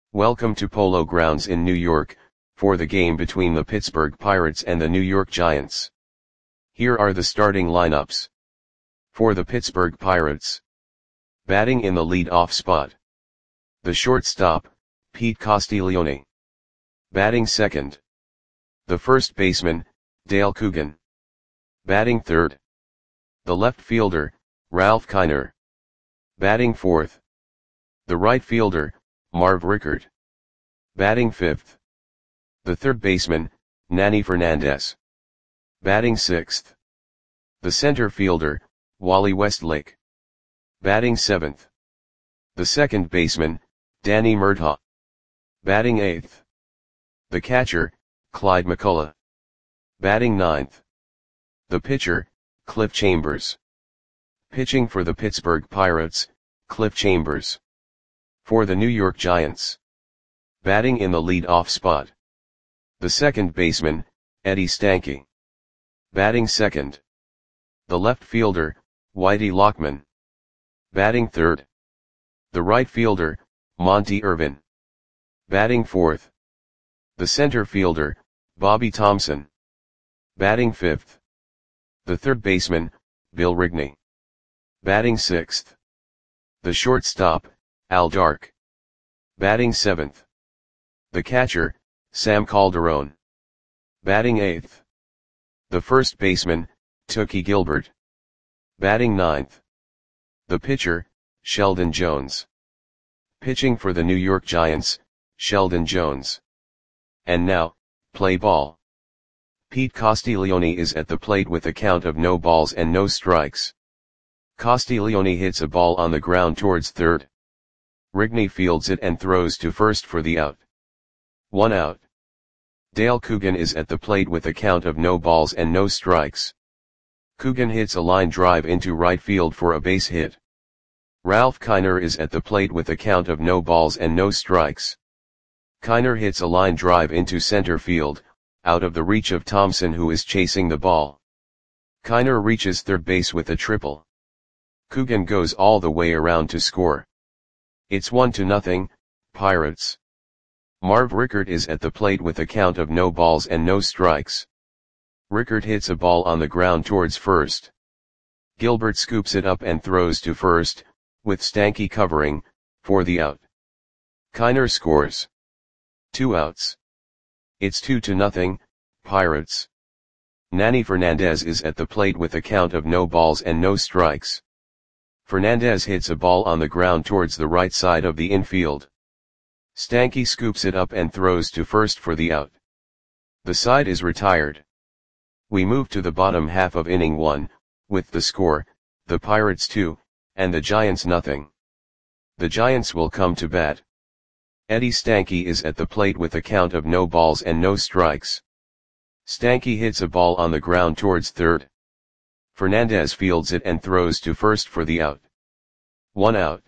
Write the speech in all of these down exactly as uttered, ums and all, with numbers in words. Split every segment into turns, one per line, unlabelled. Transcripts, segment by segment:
Welcome to Polo Grounds in New York, for the game between the Pittsburgh Pirates and the New York Giants. Here are the starting lineups. For the Pittsburgh Pirates. Batting in the lead-off spot. The shortstop, Pete Castiglione. Batting second. The first baseman, Dale Coogan. Batting third. The left fielder, Ralph Kiner. Batting fourth. The right fielder, Marv Rickert. Batting fifth. The third baseman, Nanny Fernandez. Batting sixth. The center fielder, Wally Westlake. Batting seventh. The second baseman, Danny Murtaugh. Batting eighth. The catcher, Clyde McCullough. Batting ninth. The pitcher, Cliff Chambers. Pitching for the Pittsburgh Pirates, Cliff Chambers. For the New York Giants. Batting in the lead-off spot. The second baseman, Eddie Stanky. Batting second. The left fielder, Whitey Lockman. Batting third. The right fielder, Monty Irvin. Batting fourth. The center fielder, Bobby Thompson. Batting fifth. The third baseman, Bill Rigney. Batting sixth. The shortstop, Al Dark. Batting seventh. The catcher, Sam Calderon. Batting eighth. The first baseman, Tookie Gilbert. Batting ninth. The pitcher, Sheldon Jones. Pitching for the New York Giants, Sheldon Jones. And now, play ball. Pete Castiglione is at the plate with a count of no balls and no strikes. Castiglione hits a ball on the ground towards third. Rigney fields it and throws to first for the out. One out. Dale Coogan is at the plate with a count of no balls and no strikes. Coogan hits a line drive into right field for a base hit. Ralph Kiner is at the plate with a count of no balls and no strikes. Kiner hits a line drive into center field, out of the reach of Thompson, who is chasing the ball. Kiner reaches third base with a triple. Coogan goes all the way around to score. It's one to nothing, Pirates. Marv Rickert is at the plate with a count of no balls and no strikes. Rickert hits a ball on the ground towards first. Gilbert scoops it up and throws to first, with Stanky covering, for the out. Kiner scores. Two outs. It's two to nothing, Pirates. Nanny Fernandez is at the plate with a count of no balls and no strikes. Fernandez hits a ball on the ground towards the right side of the infield. Stanky scoops it up and throws to first for the out. The side is retired. We move to the bottom half of inning one, with the score, the Pirates two, and the Giants nothing. The Giants will come to bat. Eddie Stanky is at the plate with a count of no balls and no strikes. Stanky hits a ball on the ground towards third. Fernandez fields it and throws to first for the out. One out.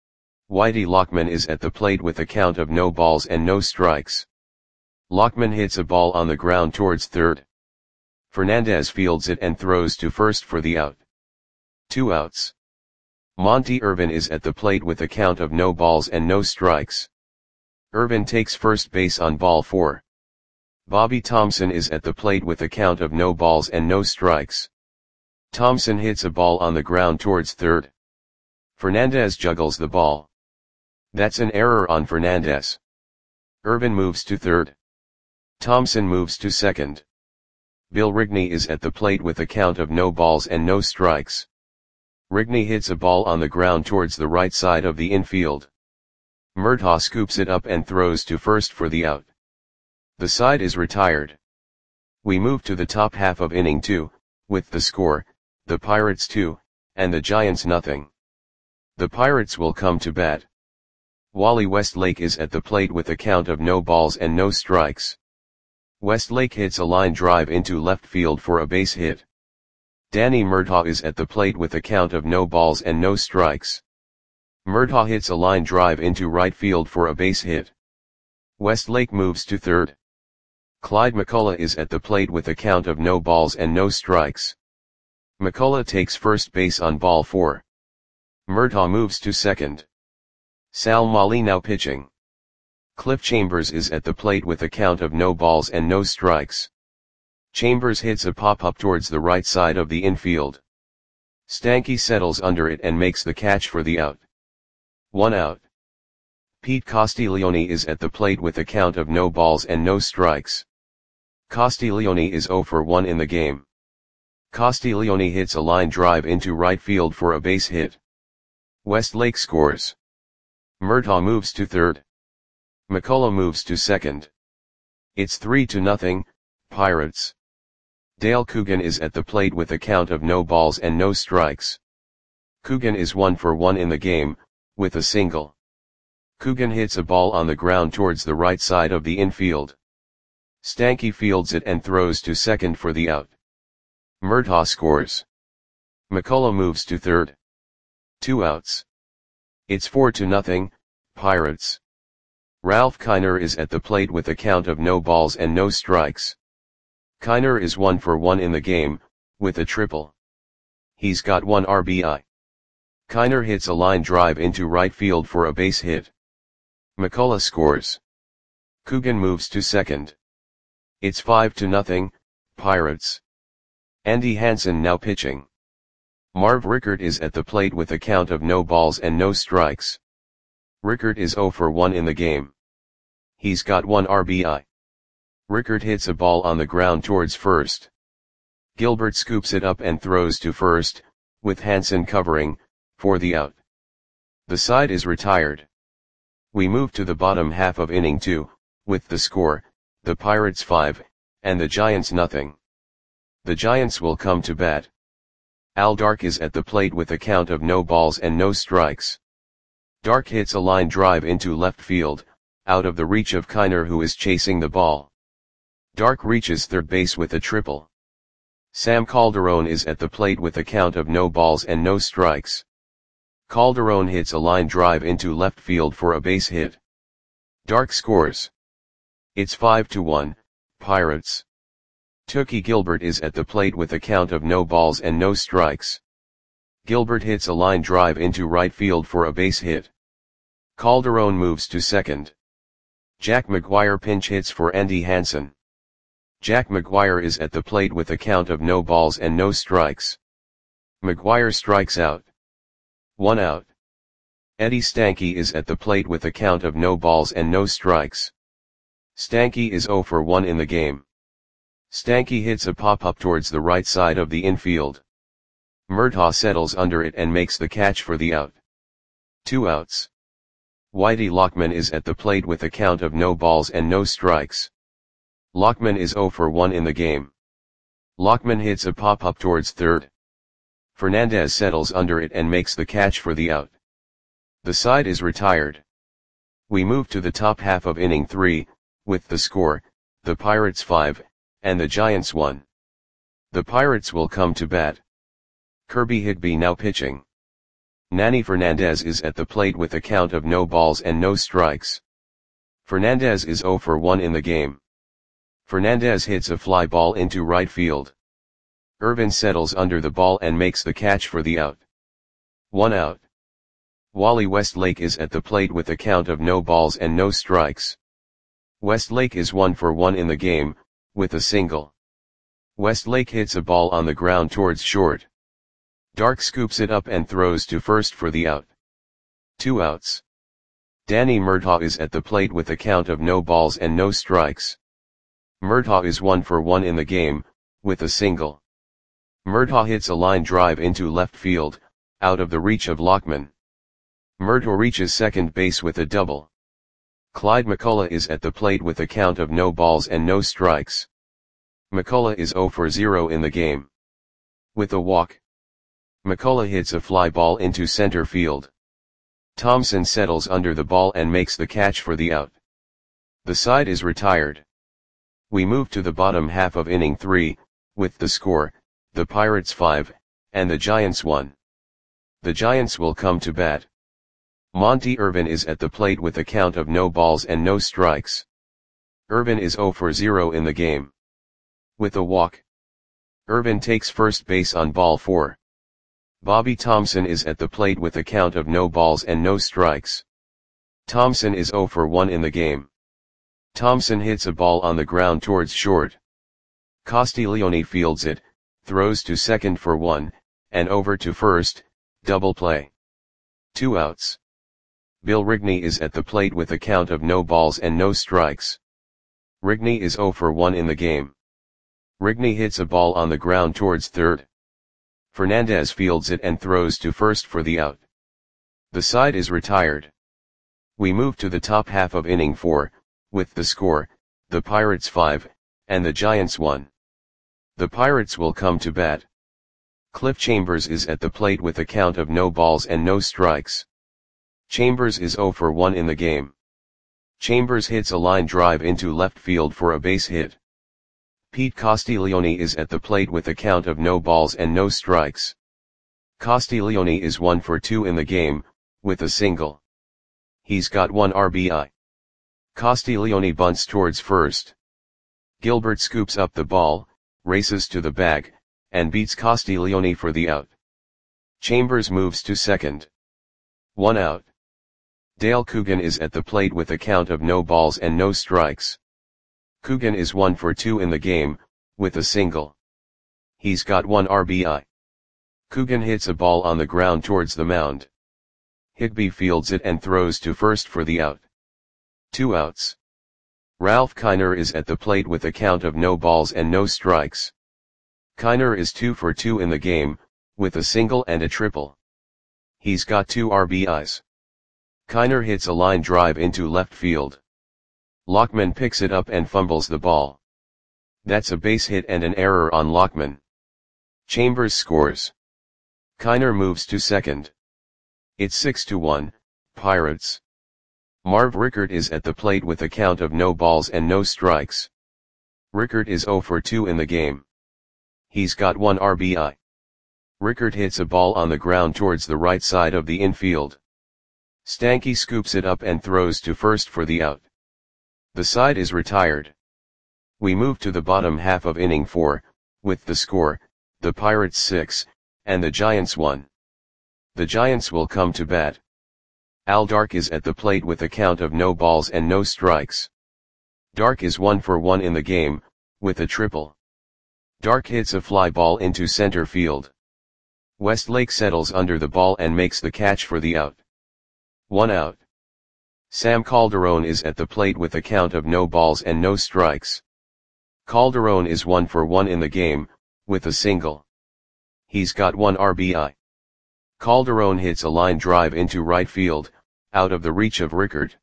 Whitey Lockman is at the plate with a count of no balls and no strikes. Lockman hits a ball on the ground towards third. Fernandez fields it and throws to first for the out. Two outs. Monty Irvin is at the plate with a count of no balls and no strikes. Irvin takes first base on ball four. Bobby Thompson is at the plate with a count of no balls and no strikes. Thompson hits a ball on the ground towards third. Fernandez juggles the ball. That's an error on Fernandez. Irvin moves to third. Thompson moves to second. Bill Rigney is at the plate with a count of no balls and no strikes. Rigney hits a ball on the ground towards the right side of the infield. Murtaugh scoops it up and throws to first for the out. The side is retired. We move to the top half of inning two, with the score, the Pirates two, and the Giants nothing. The Pirates will come to bat. Wally Westlake is at the plate with a count of no balls and no strikes. Westlake hits a line drive into left field for a base hit. Danny Murtaugh is at the plate with a count of no balls and no strikes. Murtaugh hits a line drive into right field for a base hit. Westlake moves to third. Clyde McCullough is at the plate with a count of no balls and no strikes. McCullough takes first base on ball four. Murtaugh moves to second. Sal Molino pitching. Cliff Chambers is at the plate with a count of no balls and no strikes. Chambers hits a pop-up towards the right side of the infield. Stanky settles under it and makes the catch for the out. One out. Pete Castiglione is at the plate with a count of no balls and no strikes. Castiglione is zero for one in the game. Castiglione hits a line drive into right field for a base hit. Westlake scores. Murtaugh moves to third. McCullough moves to second. It's three to nothing, Pirates. Dale Coogan is at the plate with a count of no balls and no strikes. Coogan is one for one in the game, with a single. Coogan hits a ball on the ground towards the right side of the infield. Stanky fields it and throws to second for the out. Murtaugh scores. McCullough moves to third. Two outs. It's four to nothing, Pirates. Ralph Kiner is at the plate with a count of no balls and no strikes. Kiner is one for one in the game, with a triple. He's got one R B I. Kiner hits a line drive into right field for a base hit. McCullough scores. Coogan moves to second. It's five to nothing, Pirates. Andy Hansen now pitching. Marv Rickert is at the plate with a count of no balls and no strikes. Rickert is zero for one in the game. He's got one R B I. Rickert hits a ball on the ground towards first. Gilbert scoops it up and throws to first, with Hansen covering, for the out. The side is retired. We move to the bottom half of inning two, with the score, the Pirates five, and the Giants nothing. The Giants will come to bat. Al Dark is at the plate with a count of no balls and no strikes. Dark hits a line drive into left field, out of the reach of Kiner who is chasing the ball. Dark reaches third base with a triple. Sam Calderon is at the plate with a count of no balls and no strikes. Calderon hits a line drive into left field for a base hit. Dark scores. It's five to one, Pirates. Tookie Gilbert is at the plate with a count of no balls and no strikes. Gilbert hits a line drive into right field for a base hit. Calderon moves to second. Jack McGuire pinch hits for Andy Hansen. Jack McGuire is at the plate with a count of no balls and no strikes. McGuire strikes out. One out. Eddie Stanky is at the plate with a count of no balls and no strikes. Stanky is zero for one in the game. Stanky hits a pop-up towards the right side of the infield. Murtaugh settles under it and makes the catch for the out. Two outs. Whitey Lockman is at the plate with a count of no balls and no strikes. Lockman is zero for one in the game. Lockman hits a pop-up towards third. Fernandez settles under it and makes the catch for the out. The side is retired. We move to the top half of inning three, with the score, the Pirates five, and the Giants one. The Pirates will come to bat. Kirby Higby now pitching. Nanny Fernandez is at the plate with a count of no balls and no strikes. Fernandez is zero for one in the game. Fernandez hits a fly ball into right field. Irvin settles under the ball and makes the catch for the out. One out. Wally Westlake is at the plate with a count of no balls and no strikes. Westlake is one for one in the game, with a single. Westlake hits a ball on the ground towards short. Dark scoops it up and throws to first for the out. Two outs. Danny Murtaugh is at the plate with a count of no balls and no strikes. Murtaugh is one for one in the game, with a single. Murtaugh hits a line drive into left field, out of the reach of Lockman. Murtaugh reaches second base with a double. Clyde McCullough is at the plate with a count of no balls and no strikes. McCullough is zero for zero in the game. With a walk. McCullough hits a fly ball into center field. Thompson settles under the ball and makes the catch for the out. The side is retired. We move to the bottom half of inning three, with the score, the Pirates five, and the Giants one. The Giants will come to bat. Monty Irvin is at the plate with a count of no balls and no strikes. Irvin is zero for zero in the game. With a walk. Irvin takes first base on ball four. Bobby Thompson is at the plate with a count of no balls and no strikes. Thompson is zero for one in the game. Thompson hits a ball on the ground towards short. Castiglione fields it, throws to second for one, and over to first, double play. Two outs. Bill Rigney is at the plate with a count of no balls and no strikes. Rigney is oh for one in the game. Rigney hits a ball on the ground towards third. Fernandez fields it and throws to first for the out. The side is retired. We move to the top half of inning four, with the score, the Pirates five, and the Giants one. The Pirates will come to bat. Cliff Chambers is at the plate with a count of no balls and no strikes. Chambers is oh for one in the game. Chambers hits a line drive into left field for a base hit. Pete Castiglione is at the plate with a count of no balls and no strikes. Castiglione is one for two in the game, with a single. He's got one R B I. Castiglione bunts towards first. Gilbert scoops up the ball, races to the bag, and beats Castiglione for the out. Chambers moves to second. One out. Dale Coogan is at the plate with a count of no balls and no strikes. Coogan is one for two in the game, with a single. He's got one R B I. Coogan hits a ball on the ground towards the mound. Higbee fields it and throws to first for the out. Two outs. Ralph Kiner is at the plate with a count of no balls and no strikes. Kiner is two for two in the game, with a single and a triple. He's got two R B Is. Kiner hits a line drive into left field. Lockman picks it up and fumbles the ball. That's a base hit and an error on Lockman. Chambers scores. Kiner moves to second. It's six to one, Pirates. Marv Rickert is at the plate with a count of no balls and no strikes. Rickert is oh for two in the game. He's got one R B I. Rickert hits a ball on the ground towards the right side of the infield. Stanky scoops it up and throws to first for the out. The side is retired. We move to the bottom half of inning four, with the score, the Pirates six, and the Giants one. The Giants will come to bat. Al Dark is at the plate with a count of no balls and no strikes. Dark is one for one in the game, with a triple. Dark hits a fly ball into center field. Westlake settles under the ball and makes the catch for the out. One out. Sam Calderon is at the plate with a count of no balls and no strikes. Calderon is one for one in the game, with a single. He's got one R B I. Calderon hits a line drive into right field, out of the reach of Rickert.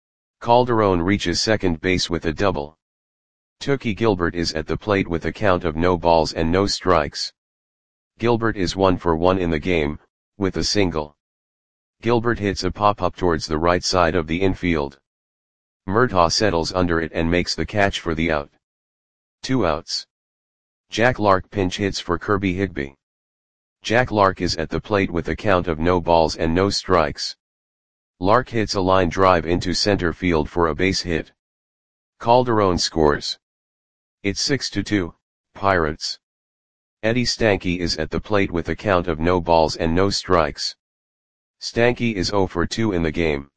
Calderon reaches second base with a double. Tookie Gilbert is at the plate with a count of no balls and no strikes. Gilbert is one for one in the game, with a single. Gilbert hits a pop-up towards the right side of the infield. Murtaugh settles under it and makes the catch for the out. Two outs. Jack Lark pinch hits for Kirby Higbee. Jack Lark is at the plate with a count of no balls and no strikes. Lark hits a line drive into center field for a base hit. Calderon scores. It's six to two, Pirates. Eddie Stanky is at the plate with a count of no balls and no strikes. Stanky is oh for two in the game.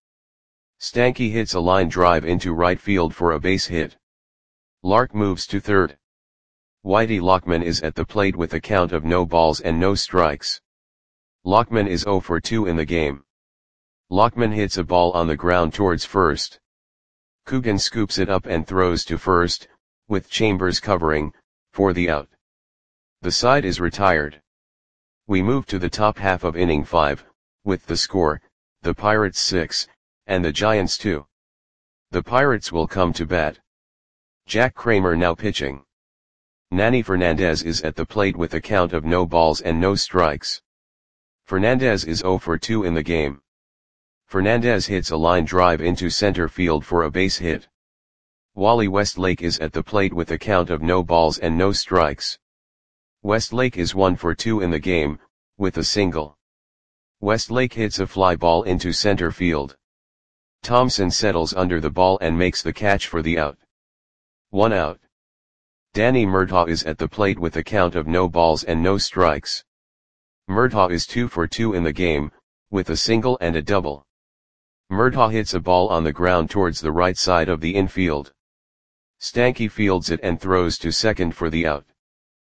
Stanky hits a line drive into right field for a base hit. Lark moves to third. Whitey Lockman is at the plate with a count of no balls and no strikes. Lockman is oh for two in the game. Lockman hits a ball on the ground towards first. Coogan scoops it up and throws to first, with Chambers covering, for the out. The side is retired. We move to the top half of inning five, with the score, the Pirates six, and the Giants two. The Pirates will come to bat. Jack Kramer now pitching. Nanny Fernandez is at the plate with a count of no balls and no strikes. Fernandez is oh for two in the game. Fernandez hits a line drive into center field for a base hit. Wally Westlake is at the plate with a count of no balls and no strikes. Westlake is one for two in the game, with a single. Westlake hits a fly ball into center field. Thompson settles under the ball and makes the catch for the out. One out. Danny Murtaugh is at the plate with a count of no balls and no strikes. Murtaugh is two for two in the game, with a single and a double. Murtaugh hits a ball on the ground towards the right side of the infield. Stanky fields it and throws to second for the out.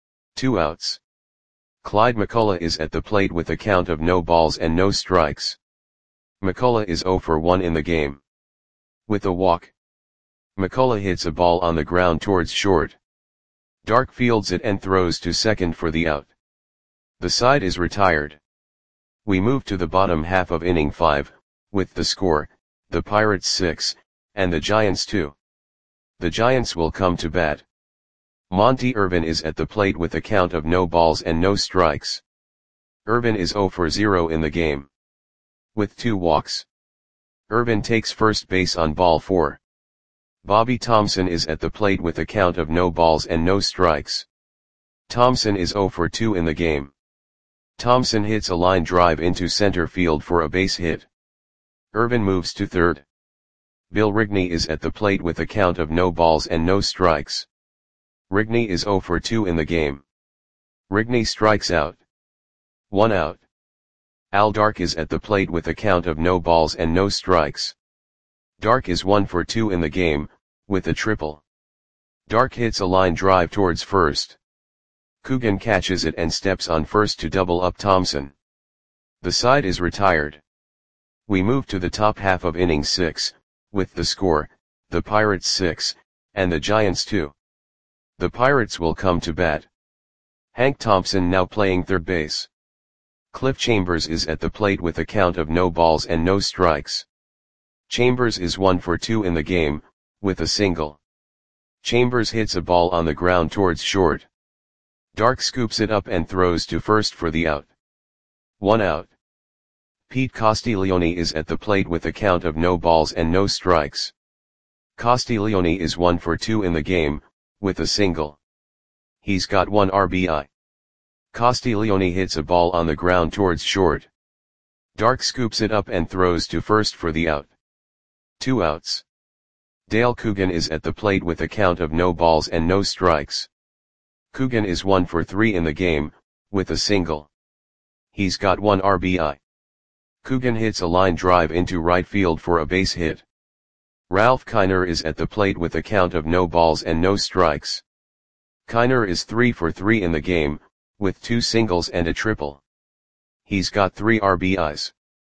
Two outs. Clyde McCullough is at the plate with a count of no balls and no strikes. McCullough is oh for one in the game. With a walk, McCullough hits a ball on the ground towards short. Dark fields it and throws to second for the out. The side is retired. We move to the bottom half of inning five, with the score, the Pirates six, and the Giants two. The Giants will come to bat. Monty Irvin is at the plate with a count of no balls and no strikes. Irvin is oh for zero in the game. With two walks, Irvin takes first base on ball four. Bobby Thompson is at the plate with a count of no balls and no strikes. Thompson is oh for two in the game. Thompson hits a line drive into center field for a base hit. Irvin moves to third. Bill Rigney is at the plate with a count of no balls and no strikes. Rigney is oh for two in the game. Rigney strikes out. One out. Al Dark is at the plate with a count of no balls and no strikes. Dark is one for two in the game, with a triple. Dark hits a line drive towards first. Coogan catches it and steps on first to double up Thompson. The side is retired. We move to the top half of inning six, with the score, the Pirates six, and the Giants two. The Pirates will come to bat. Hank Thompson now playing third base. Cliff Chambers is at the plate with a count of no balls and no strikes. Chambers is one for two in the game, with a single. Chambers hits a ball on the ground towards short. Dark scoops it up and throws to first for the out. One out. Pete Castiglione is at the plate with a count of no balls and no strikes. Castiglione is one for two in the game, with a single. He's got one R B I. Castiglione hits a ball on the ground towards short. Dark scoops it up and throws to first for the out. Two outs. Dale Coogan is at the plate with a count of no balls and no strikes. Coogan is one for three in the game, with a single. He's got one R B I. Coogan hits a line drive into right field for a base hit. Ralph Kiner is at the plate with a count of no balls and no strikes. Kiner is three for three in the game, with two singles and a triple. He's got three R B Is.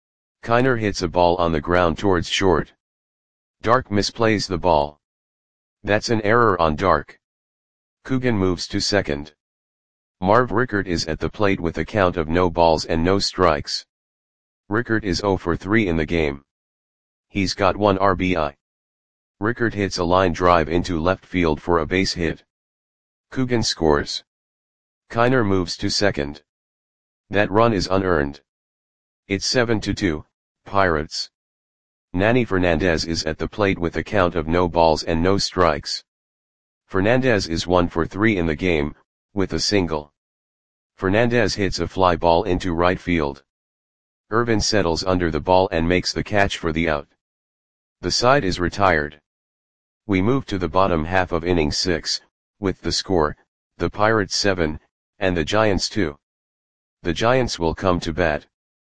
Kiner hits a ball on the ground towards short. Dark misplays the ball. That's an error on Dark. Coogan moves to second. Marv Rickert is at the plate with a count of no balls and no strikes. Rickert is oh for three in the game. He's got one R B I. Rickert hits a line drive into left field for a base hit. Coogan scores. Kiner moves to second. That run is unearned. It's seven to two, Pirates. Nanny Fernandez is at the plate with a count of no balls and no strikes. Fernandez is one for three in the game, with a single. Fernandez hits a fly ball into right field. Irvin settles under the ball and makes the catch for the out. The side is retired. We move to the bottom half of inning six, with the score, the Pirates seven, and the Giants two. The Giants will come to bat.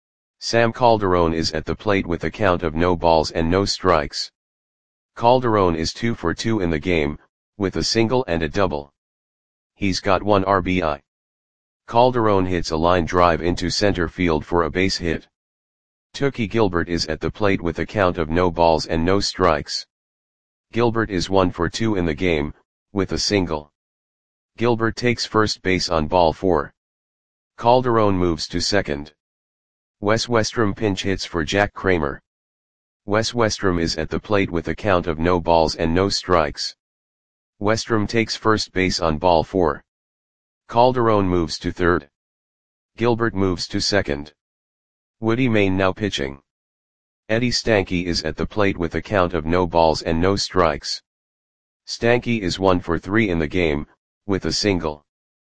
Sam Calderon is at the plate with a count of no balls and no strikes. Calderon is two for two in the game, with a single and a double. He's got one R B I. Calderon hits a line drive into center field for a base hit. Tookie Gilbert is at the plate with a count of no balls and no strikes. Gilbert is one for two in the game, with a single. Gilbert takes first base on ball four. Calderon moves to second. Wes Westrom pinch hits for Jack Kramer. Wes Westrom is at the plate with a count of no balls and no strikes. Westrom takes first base on ball four. Calderon moves to third. Gilbert moves to second. Woody Main now pitching. Eddie Stanky is at the plate with a count of no balls and no strikes. Stanky is one for three in the game, with a single.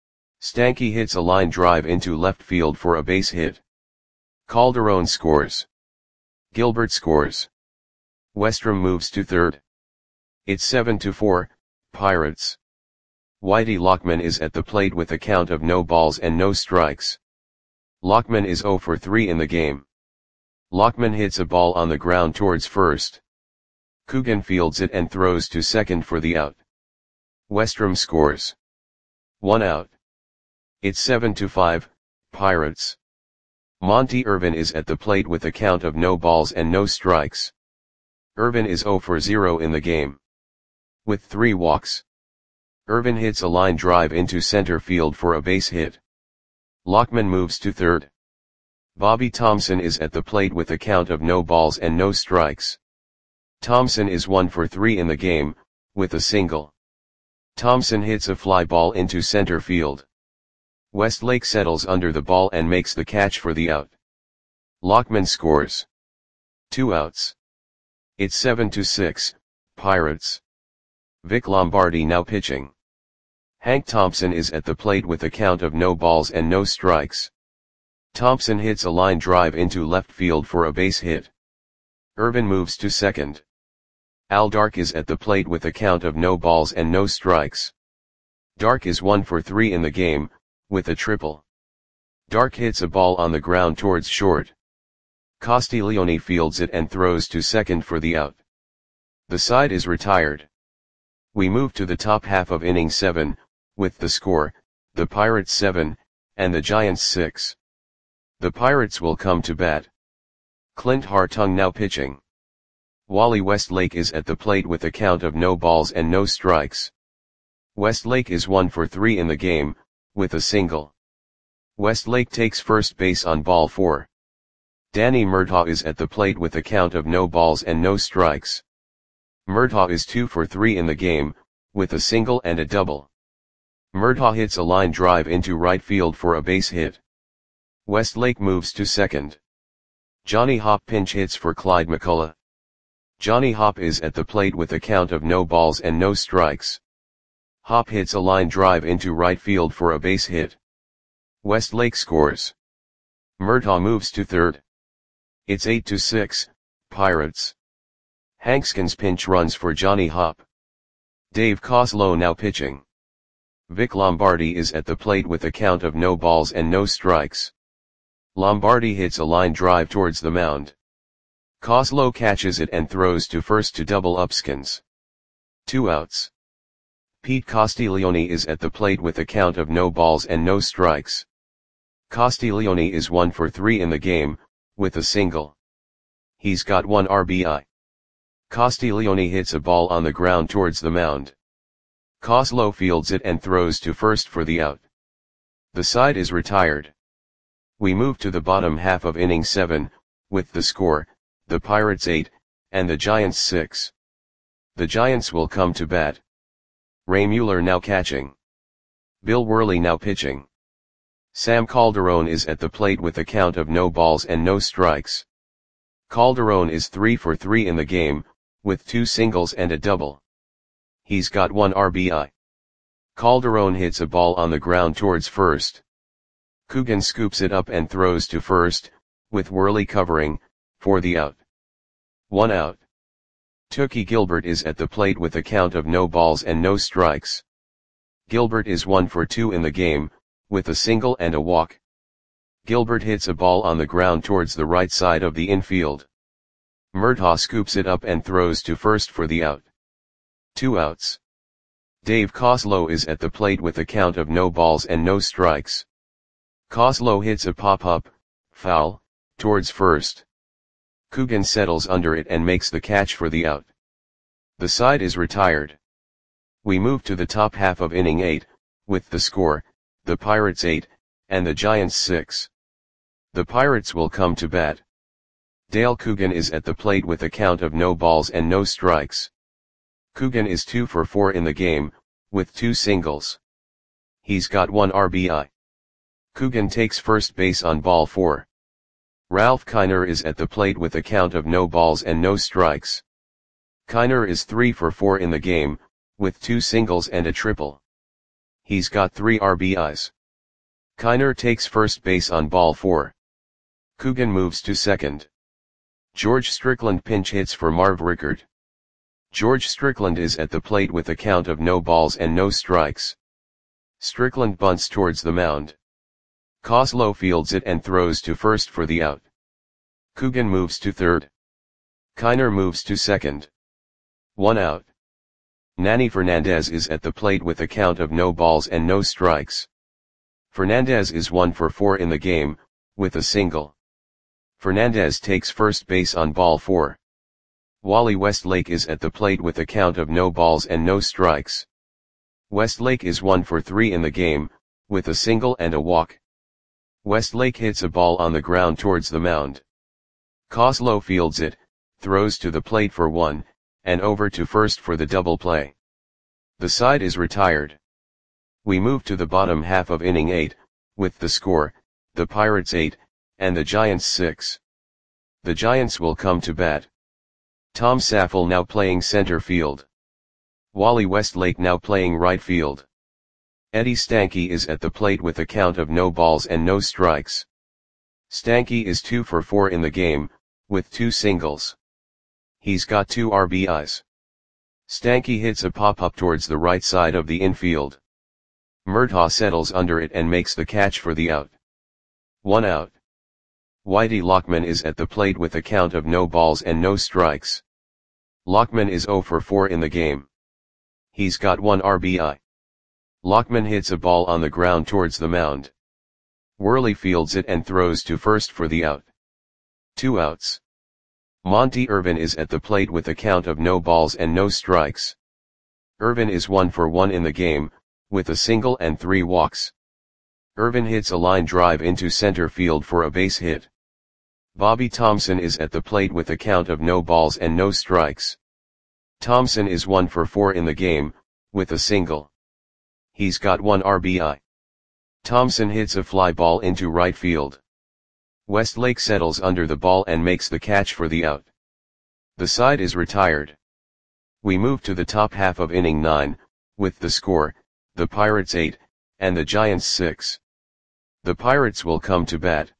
Stanky hits a line drive into left field for a base hit. Calderon scores. Gilbert scores. Westrom moves to third. It's seven to four, Pirates. Whitey Lockman is at the plate with a count of no balls and no strikes. Lockman is oh for three in the game. Lockman hits a ball on the ground towards first. Coogan fields it and throws to second for the out. Westrom scores. One out. It's seven to five, Pirates. Monty Irvin is at the plate with a count of no balls and no strikes. Irvin is zero for zero in the game. With three walks. Irvin hits a line drive into center field for a base hit. Lockman moves to third. Bobby Thompson is at the plate with a count of no balls and no strikes. Thompson is one for three in the game, with a single. Thompson hits a fly ball into center field. Westlake settles under the ball and makes the catch for the out. Lockman scores. Two outs. It's seven to six, Pirates. Vic Lombardi now pitching. Hank Thompson is at the plate with a count of no balls and no strikes. Thompson hits a line drive into left field for a base hit. Irvin moves to second. Al Dark is at the plate with a count of no balls and no strikes. Dark is one for three in the game, with a triple. Dark hits a ball on the ground towards short. Castiglione fields it and throws to second for the out. The side is retired. We move to the top half of inning seven, with the score, the Pirates seven, and the Giants six. The Pirates will come to bat. Clint Hartung now pitching. Wally Westlake is at the plate with a count of no balls and no strikes. Westlake is one for three in the game, with a single. Westlake takes first base on ball four. Danny Murtaugh is at the plate with a count of no balls and no strikes. Murtaugh is two for three in the game, with a single and a double. Murtaugh hits a line drive into right field for a base hit. Westlake moves to second. Johnny Hopp pinch hits for Clyde McCullough. Johnny Hopp is at the plate with a count of no balls and no strikes. Hopp hits a line drive into right field for a base hit. Westlake scores. Murtaugh moves to third. It's eight to six, Pirates. Hankskins pinch runs for Johnny Hopp. Dave Coslow now pitching. Vic Lombardi is at the plate with a count of no balls and no strikes. Lombardi hits a line drive towards the mound. Coslow catches it and throws to first to double up Skins. Two outs. Pete Castiglione is at the plate with a count of no balls and no strikes. Castiglione is one for three in the game, with a single. He's got one R B I. Castiglione hits a ball on the ground towards the mound. Coslow fields it and throws to first for the out. The side is retired. We move to the bottom half of inning seven, with the score, the Pirates eight, and the Giants six. The Giants will come to bat. Ray Mueller now catching. Bill Worley now pitching. Sam Calderon is at the plate with a count of no balls and no strikes. Calderon is three for three in the game, with two singles and a double. He's got one R B I. Calderon hits a ball on the ground towards first. Coogan scoops it up and throws to first, with Worley covering, for the out. One out. Tookie Gilbert is at the plate with a count of no balls and no strikes. Gilbert is one for two in the game, with a single and a walk. Gilbert hits a ball on the ground towards the right side of the infield. Murtaugh scoops it up and throws to first for the out. Two outs. Dave Coslow is at the plate with a count of no balls and no strikes. Coslow hits a pop-up, foul, towards first. Coogan settles under it and makes the catch for the out. The side is retired. We move to the top half of inning eight, with the score, the Pirates eight, and the Giants six. The Pirates will come to bat. Dale Coogan is at the plate with a count of no balls and no strikes. Coogan is two for four in the game, with two singles. He's got one R B I. Coogan takes first base on ball four. Ralph Kiner is at the plate with a count of no balls and no strikes. Kiner is three for four in the game, with two singles and a triple. He's got three R B Is. Kiner takes first base on ball four. Coogan moves to second. George Strickland pinch hits for Marv Rickard. George Strickland is at the plate with a count of no balls and no strikes. Strickland bunts towards the mound. Coslow fields it and throws to first for the out. Coogan moves to third. Kiner moves to second. One out. Nanny Fernandez is at the plate with a count of no balls and no strikes. Fernandez is one for four in the game, with a single. Fernandez takes first base on ball four. Wally Westlake is at the plate with a count of no balls and no strikes. Westlake is one for three in the game, with a single and a walk. Westlake hits a ball on the ground towards the mound. Kozlo fields it, throws to the plate for one, and over to first for the double play. The side is retired. We move to the bottom half of inning eight, with the score, the Pirates eight, and the Giants six. The Giants will come to bat. Tom Saffel now playing center field. Wally Westlake now playing right field. Eddie Stanky is at the plate with a count of no balls and no strikes. Stanky is two for four in the game, with two singles. He's got two R B Is. Stanky hits a pop-up towards the right side of the infield. Murtaugh settles under it and makes the catch for the out. One out. Whitey Lockman is at the plate with a count of no balls and no strikes. Lockman is zero for four in the game. He's got one R B I. Lockman hits a ball on the ground towards the mound. Worley fields it and throws to first for the out. Two outs. Monty Irvin is at the plate with a count of no balls and no strikes. Irvin is one for one in the game, with a single and three walks. Irvin hits a line drive into center field for a base hit. Bobby Thompson is at the plate with a count of no balls and no strikes. Thompson is one for four in the game, with a single. He's got one R B I. Thompson hits a fly ball into right field. Westlake settles under the ball and makes the catch for the out. The side is retired. We move to the top half of inning nine, with the score, the Pirates eight, and the Giants six. The Pirates will come to bat.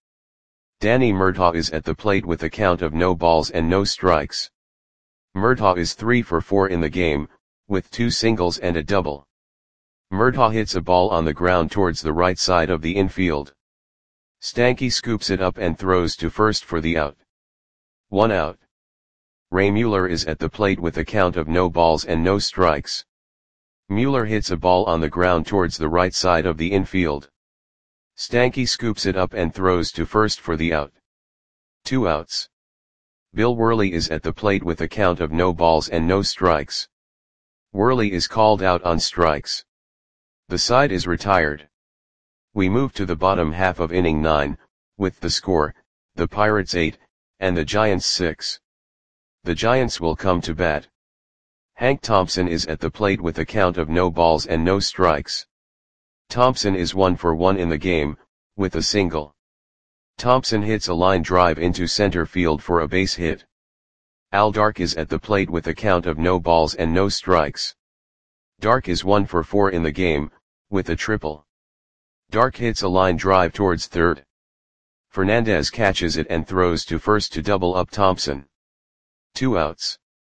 Danny Murtaugh is at the plate with a count of no balls and no strikes. Murtaugh is three for four in the game, with two singles and a double. Murtaugh hits a ball on the ground towards the right side of the infield. Stanky scoops it up and throws to first for the out. One out. Ray Mueller is at the plate with a count of no balls and no strikes. Mueller hits a ball on the ground towards the right side of the infield. Stanky scoops it up and throws to first for the out. Two outs. Bill Worley is at the plate with a count of no balls and no strikes. Worley is called out on strikes. The side is retired. We move to the bottom half of inning nine, with the score, the Pirates eight, and the Giants six. The Giants will come to bat. Hank Thompson is at the plate with a count of no balls and no strikes. Thompson is one for one in the game, with a single. Thompson hits a line drive into center field for a base hit. Al Dark is at the plate with a count of no balls and no strikes. Dark is one for four in the game, with a triple. Dark hits a line drive towards third. Fernandez catches it and throws to first to double up Thompson. Two outs.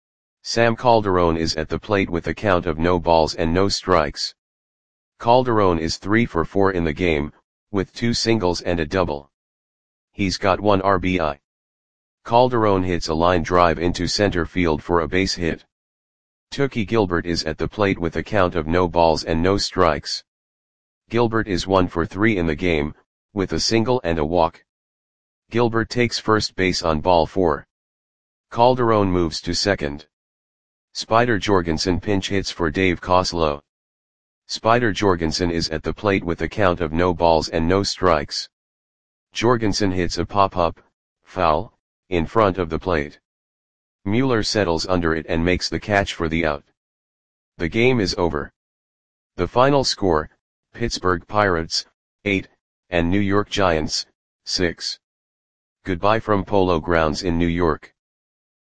Sam Calderon is at the plate with a count of no balls and no strikes. Calderon is three for four in the game, with two singles and a double. He's got one R B I. Calderon hits a line drive into center field for a base hit. Tookie Gilbert is at the plate with a count of no balls and no strikes. Gilbert is one for three in the game, with a single and a walk. Gilbert takes first base on ball four. Calderon moves to second. Spider Jorgensen pinch hits for Dave Kozlo. Spider Jorgensen is at the plate with a count of no balls and no strikes. Jorgensen hits a pop-up, foul, in front of the plate. Mueller settles under it and makes the catch for the out. The game is over. The final score, Pittsburgh Pirates, eight, and New York Giants, six. Goodbye from Polo Grounds in New York.